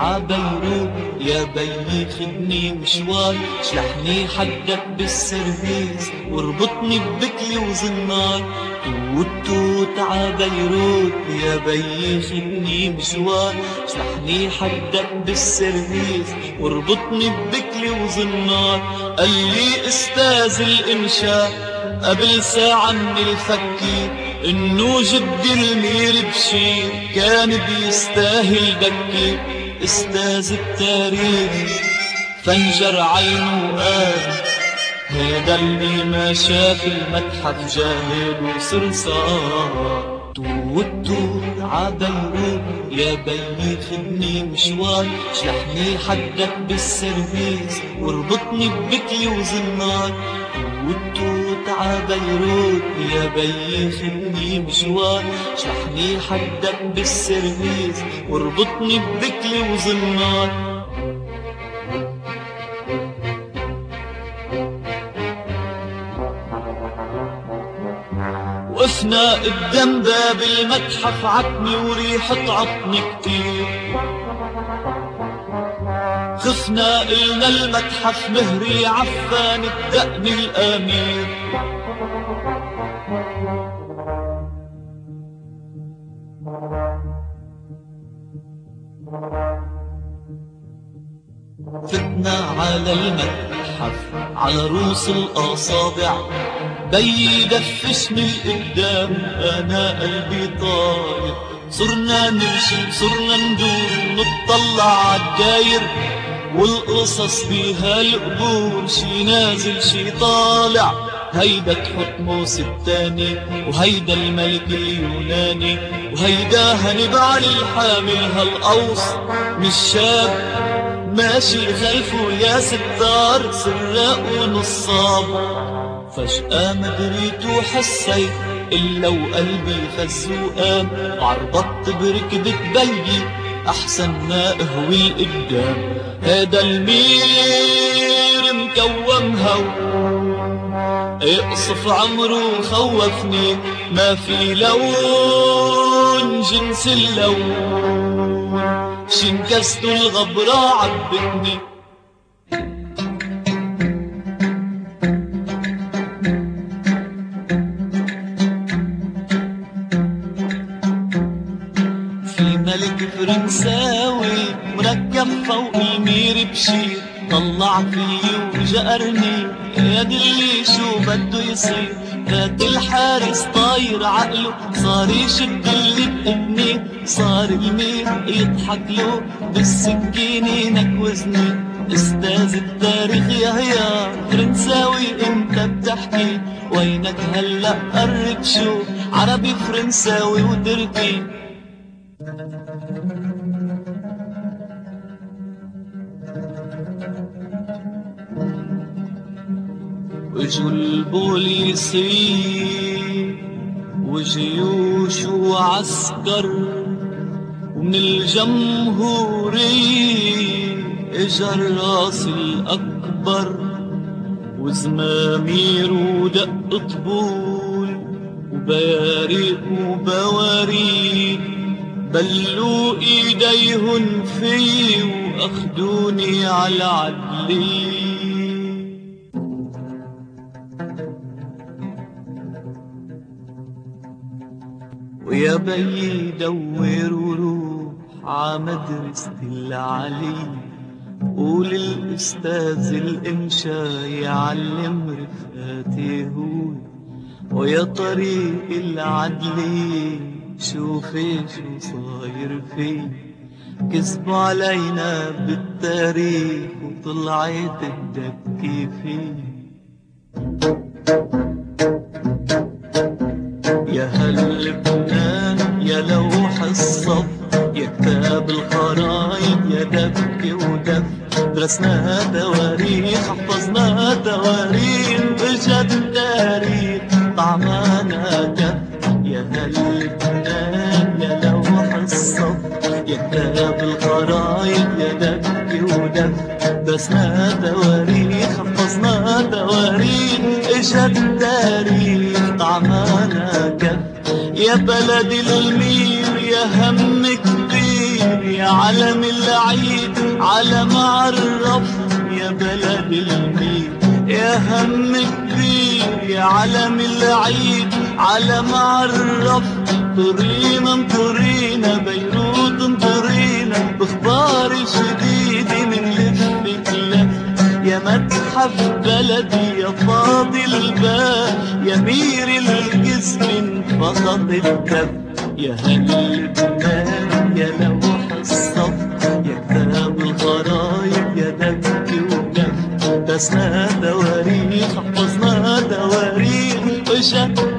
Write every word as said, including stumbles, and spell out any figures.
عبيروت يا بيي خدني مشوار، شلحني حدك بالسرفيس واربطني ببكلي وزنار. توت توت عبيروت يا بيي خدني مشوار، شلحني حدك بالسرفيس واربطني ببكلي وزنار. قال لي استاذ الانشاء قبل ساعة من الفكي انه جدي المير بشير كان بيستاهل دكي. استاذ التاريخ فنجر عينه وقال هيدا اللي ما شاف المتحف جاهل وصرصار. توت توت عبيروت يا بيي خدني مشوار، شلحني حدك بالسرفيس واربطني ببكلي وزنار. توت توت عبيروت يا بيي خدني مشوار، شلحني حدك بالسرفيس واربطني ببكلي وزنار. وقفنا قدام باب المتحف عتمي وريحة عطني كتير، خفنا قلنا المتحف مهري عفان الدقن الأمير. فتنا على المتحف على روس الأصابع، بيي دفشني القدام أنا قلبي طاير. صرنا نمشي صرنا ندور نطلع عالداير، والقصص بيها القبور شي نازل شي طالع. هيدا تحتموس التاني وهيدا الملك اليوناني، وهيدا هنبعل الحامل هالقوس مش شاب ماشي خلفه يا ستار سراق ونصاب. فجأة مدريت وحسيت إلا وقلبي فز وقام، وعربطت بركبة بيي أحسن ما أهوي القدام. هيدا المير مكوم هو اقصف عمره خوفني، ما في لون جنس اللون شنكسته الغبرة عبتني. في ملك فرنساوي مركب فوق المير بشير، طلع فيي وجأرني يا دلي شو بده يصير. فات الحارس طاير عقله صار يشد اللي بإذني، صار المير يضحك له بالسكينة نكوزني. استاذ التاريخ يا هيا فرنساوي انت بتحكي، وينك هلأ قرب شوف عربي فرنساوي وتركي. وجو البوليسي وجيوش وعسكر، ومن الجمهورية اجا الراس الأكبر، وزمامير ودق طبول وبياريق وبواريق، بلوا ايديهن في واخدوني على عدلي. ويا بيي دور وروح عمدرسة العلي، قول الأستاذ الإنشا يعلم رفقاتي هو. ويا طريق العدلي شوفي شو صاير فيه، كذبوا علينا بالتاريخ وطلعت تدكي فيه. يا هل لبنان يا لوح الصف، يا كتاب الخرايط يا دبكة ودف، درسنا تواريخ حفظنا تواريخ واجا التاريخ طعمانا كف. يا هل لبنان يا لوح الصف، يا كتاب الخرايط يا دبكة ودف، درسنا تواريخ حفظنا تواريخ اجا التاريخ طعمانا كف. يا بلد المير يا هم كبير كبير يا علم العيد، علم عرف يا بلد الميت. يا هم كبير يا علم العيد، علم عرف. انطرينا انطرينا بيروت انطرينا، باخبار الجديد من لفك لف. يا متحف بلدي يا فاضي الباب، يا مير الجسم انفضت الكف. يا هل لبنان يا لوح الصف، يا كتاب الخرايط يا دك وجف. درسنا تواريخ حفظنا تواريخ وشك